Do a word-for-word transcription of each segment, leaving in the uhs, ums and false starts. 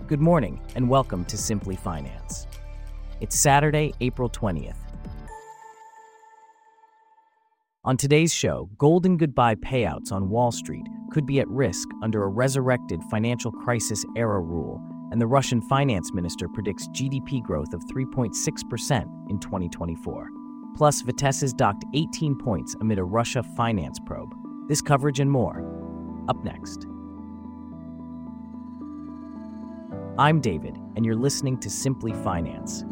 Good morning, and welcome to Simply Finance. It's Saturday, April twentieth. On today's show, golden goodbye payouts on Wall Street could be at risk under a resurrected financial crisis-era rule, and the Russian finance minister predicts G D P growth of three point six percent in twenty twenty-four. Plus, Vitesse docked eighteen points amid a Russia finance probe. This coverage and more, up next. I'm David, and you're listening to Simply Finance.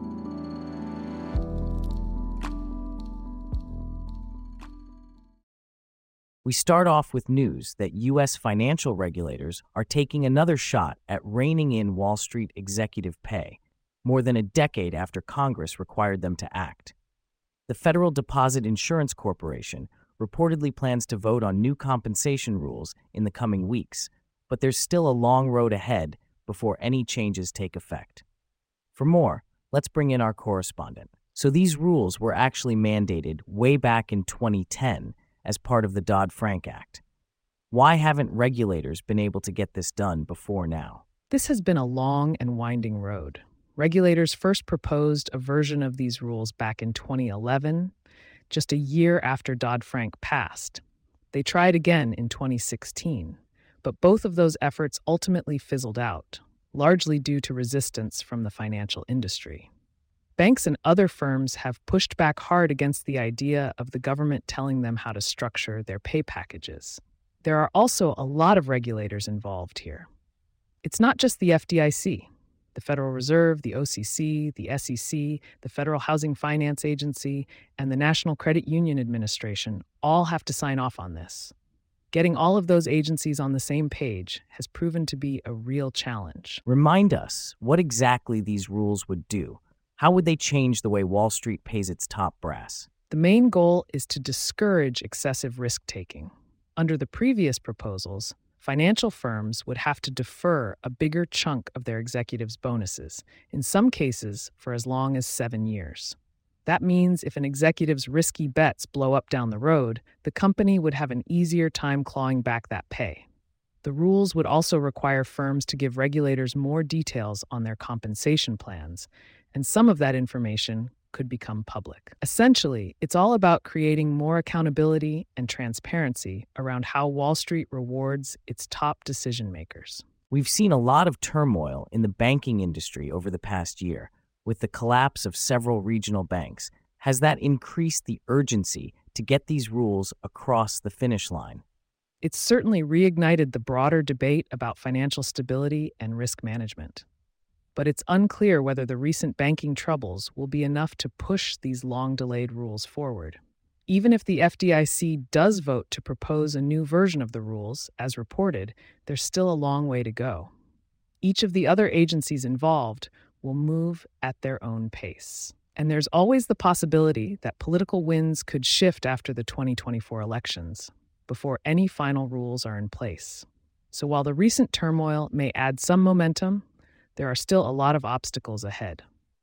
We start off with news that U S financial regulators are taking another shot at reining in Wall Street executive pay, more than a decade after Congress required them to act. The Federal Deposit Insurance Corporation reportedly plans to vote on new compensation rules in the coming weeks, but there's still a long road ahead before any changes take effect. For more, let's bring in our correspondent. So these rules were actually mandated way back in twenty ten as part of the Dodd-Frank Act. Why haven't regulators been able to get this done before now? This has been a long and winding road. Regulators first proposed a version of these rules back in twenty eleven, just a year after Dodd-Frank passed. They tried again in twenty sixteen. But both of those efforts ultimately fizzled out, largely due to resistance from the financial industry. Banks and other firms have pushed back hard against the idea of the government telling them how to structure their pay packages. There are also a lot of regulators involved here. It's not just the F D I C. The Federal Reserve, the O C C, the S E C, the Federal Housing Finance Agency, and the National Credit Union Administration all have to sign off on this. Getting all of those agencies on the same page has proven to be a real challenge. Remind us what exactly these rules would do. How would they change the way Wall Street pays its top brass? The main goal is to discourage excessive risk-taking. Under the previous proposals, financial firms would have to defer a bigger chunk of their executives' bonuses, in some cases for as long as seven years. That means if an executive's risky bets blow up down the road, the company would have an easier time clawing back that pay. The rules would also require firms to give regulators more details on their compensation plans, and some of that information could become public. Essentially, it's all about creating more accountability and transparency around how Wall Street rewards its top decision makers. We've seen a lot of turmoil in the banking industry over the past year. With the collapse of several regional banks, has that increased the urgency to get these rules across the finish line? It's certainly reignited the broader debate about financial stability and risk management. But it's unclear whether the recent banking troubles will be enough to push these long-delayed rules forward. Even if the F D I C does vote to propose a new version of the rules, as reported, there's still a long way to go. Each of the other agencies involved will move at their own pace. And there's always the possibility that political winds could shift after the twenty twenty-four elections, before any final rules are in place. So while the recent turmoil may add some momentum, there are still a lot of obstacles ahead.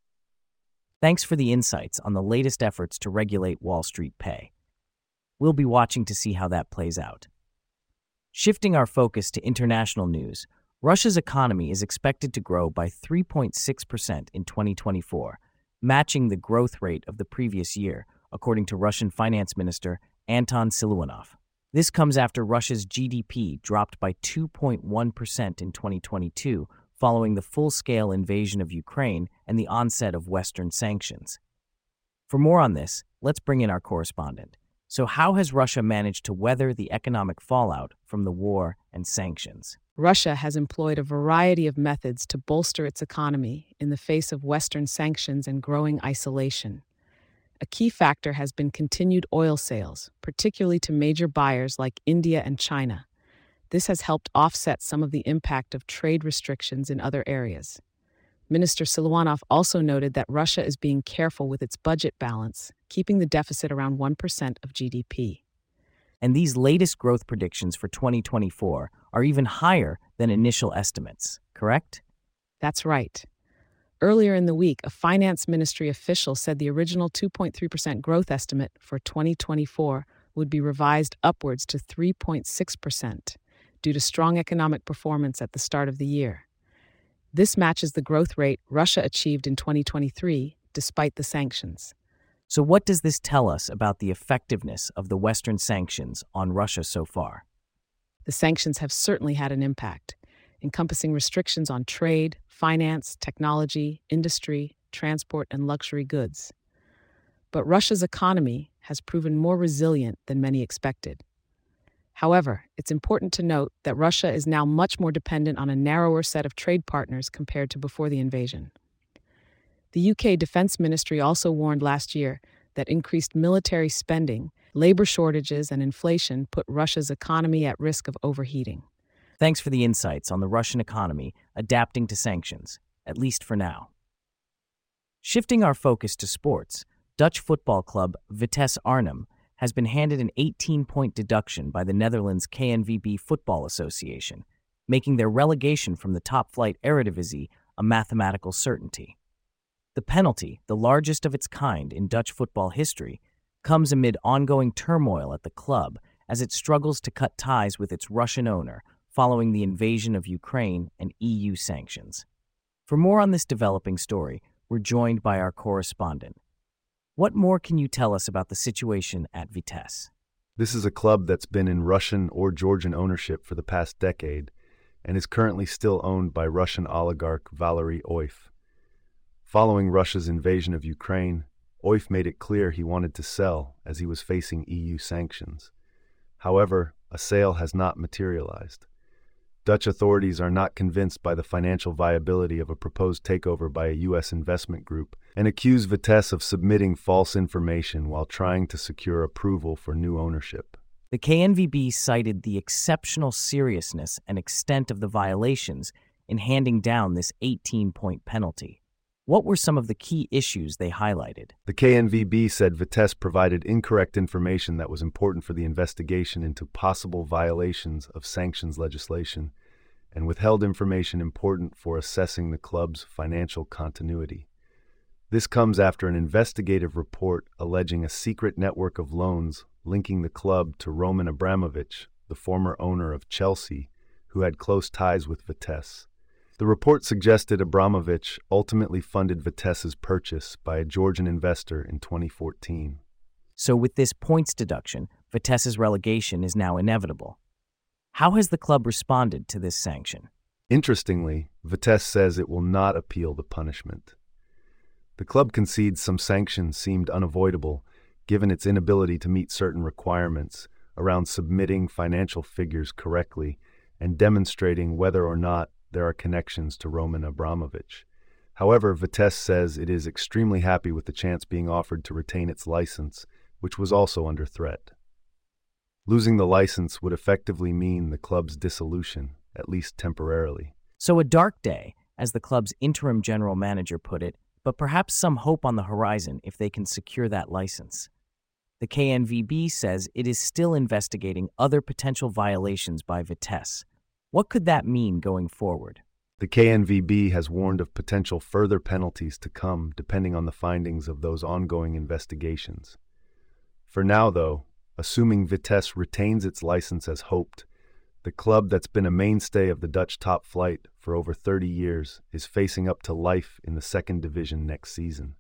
Thanks for the insights on the latest efforts to regulate Wall Street pay. We'll be watching to see how that plays out. Shifting our focus to international news, Russia's economy is expected to grow by three point six percent in twenty twenty-four, matching the growth rate of the previous year, according to Russian Finance Minister Anton Siluanov. This comes after Russia's G D P dropped by two point one percent in twenty twenty-two, following the full-scale invasion of Ukraine and the onset of Western sanctions. For more on this, let's bring in our correspondent. So how has Russia managed to weather the economic fallout from the war and sanctions? Russia has employed a variety of methods to bolster its economy in the face of Western sanctions and growing isolation. A key factor has been continued oil sales, particularly to major buyers like India and China. This has helped offset some of the impact of trade restrictions in other areas. Minister Siluanov also noted that Russia is being careful with its budget balance, keeping the deficit around one percent of G D P. And these latest growth predictions for twenty twenty-four are even higher than initial estimates, correct? That's right. Earlier in the week, a finance ministry official said the original two point three percent growth estimate for twenty twenty-four would be revised upwards to three point six percent due to strong economic performance at the start of the year. This matches the growth rate Russia achieved in twenty twenty-three, despite the sanctions. So, what does this tell us about the effectiveness of the Western sanctions on Russia so far? The sanctions have certainly had an impact, encompassing restrictions on trade, finance, technology, industry, transport, and luxury goods. But Russia's economy has proven more resilient than many expected. However, it's important to note that Russia is now much more dependent on a narrower set of trade partners compared to before the invasion. The U K Defence Ministry also warned last year that increased military spending, labor shortages, and inflation put Russia's economy at risk of overheating. Thanks for the insights on the Russian economy adapting to sanctions, at least for now. Shifting our focus to sports, Dutch football club Vitesse Arnhem has been handed an eighteen-point deduction by the Netherlands K N V B Football Association, making their relegation from the top-flight Eredivisie a mathematical certainty. The penalty, the largest of its kind in Dutch football history, comes amid ongoing turmoil at the club as it struggles to cut ties with its Russian owner following the invasion of Ukraine and E U sanctions. For more on this developing story, we're joined by our correspondent. What more can you tell us about the situation at Vitesse? This is a club that's been in Russian or Georgian ownership for the past decade and is currently still owned by Russian oligarch Valery Oif. Following Russia's invasion of Ukraine, Oif made it clear he wanted to sell as he was facing E U sanctions. However, a sale has not materialized. Dutch authorities are not convinced by the financial viability of a proposed takeover by a U S investment group and accuse Vitesse of submitting false information while trying to secure approval for new ownership. The K N V B cited the exceptional seriousness and extent of the violations in handing down this eighteen-point penalty. What were some of the key issues they highlighted? The K N V B said Vitesse provided incorrect information that was important for the investigation into possible violations of sanctions legislation and withheld information important for assessing the club's financial continuity. This comes after an investigative report alleging a secret network of loans linking the club to Roman Abramovich, the former owner of Chelsea, who had close ties with Vitesse. The report suggested Abramovich ultimately funded Vitesse's purchase by a Georgian investor in twenty fourteen. So with this points deduction, Vitesse's relegation is now inevitable. How has the club responded to this sanction? Interestingly, Vitesse says it will not appeal the punishment. The club concedes some sanctions seemed unavoidable, given its inability to meet certain requirements around submitting financial figures correctly and demonstrating whether or not there are connections to Roman Abramovich. However, Vitesse says it is extremely happy with the chance being offered to retain its license, which was also under threat. Losing the license would effectively mean the club's dissolution, at least temporarily. So a dark day, as the club's interim general manager put it, but perhaps some hope on the horizon if they can secure that license. The K N V B says it is still investigating other potential violations by Vitesse. What could that mean going forward? The K N V B has warned of potential further penalties to come depending on the findings of those ongoing investigations. For now, though, assuming Vitesse retains its license as hoped, the club that's been a mainstay of the Dutch top flight for over thirty years is facing up to life in the second division next season.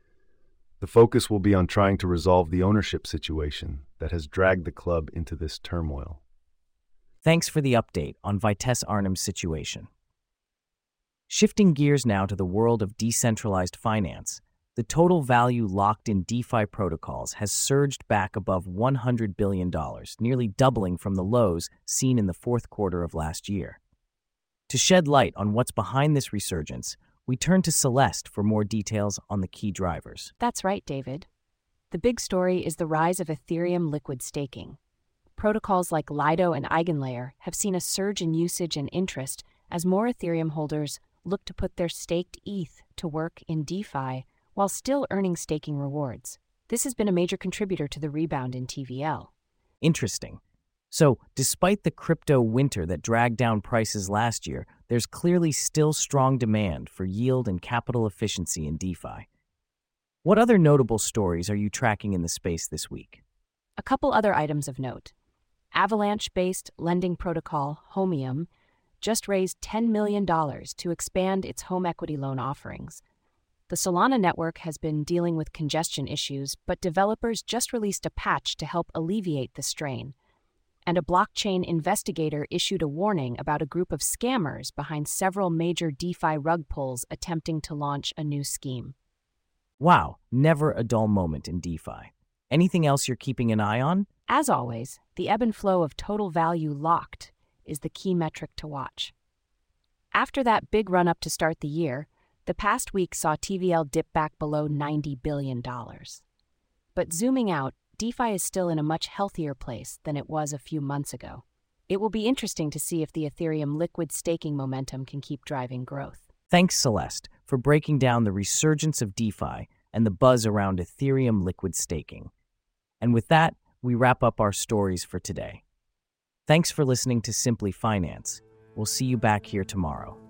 The focus will be on trying to resolve the ownership situation that has dragged the club into this turmoil. Thanks for the update on Vitesse Arnhem's situation. Shifting gears now to the world of decentralized finance, the total value locked in DeFi protocols has surged back above one hundred billion dollars, nearly doubling from the lows seen in the fourth quarter of last year. To shed light on what's behind this resurgence, we turn to Celeste for more details on the key drivers. That's right, David. The big story is the rise of Ethereum liquid staking. Protocols like Lido and EigenLayer have seen a surge in usage and interest as more Ethereum holders look to put their staked E T H to work in DeFi while still earning staking rewards. This has been a major contributor to the rebound in T V L. Interesting. So, despite the crypto winter that dragged down prices last year, there's clearly still strong demand for yield and capital efficiency in DeFi. What other notable stories are you tracking in the space this week? A couple other items of note. Avalanche-based lending protocol Homium just raised ten million dollars to expand its home equity loan offerings. The Solana network has been dealing with congestion issues, but developers just released a patch to help alleviate the strain. And a blockchain investigator issued a warning about a group of scammers behind several major DeFi rug pulls attempting to launch a new scheme. Wow, never a dull moment in DeFi. Anything else you're keeping an eye on? As always, the ebb and flow of total value locked is the key metric to watch. After that big run-up to start the year, the past week saw T V L dip back below ninety billion dollars. But zooming out, DeFi is still in a much healthier place than it was a few months ago. It will be interesting to see if the Ethereum liquid staking momentum can keep driving growth. Thanks, Celeste, for breaking down the resurgence of DeFi and the buzz around Ethereum liquid staking. And with that, we wrap up our stories for today. Thanks for listening to Simply Finance. We'll see you back here tomorrow.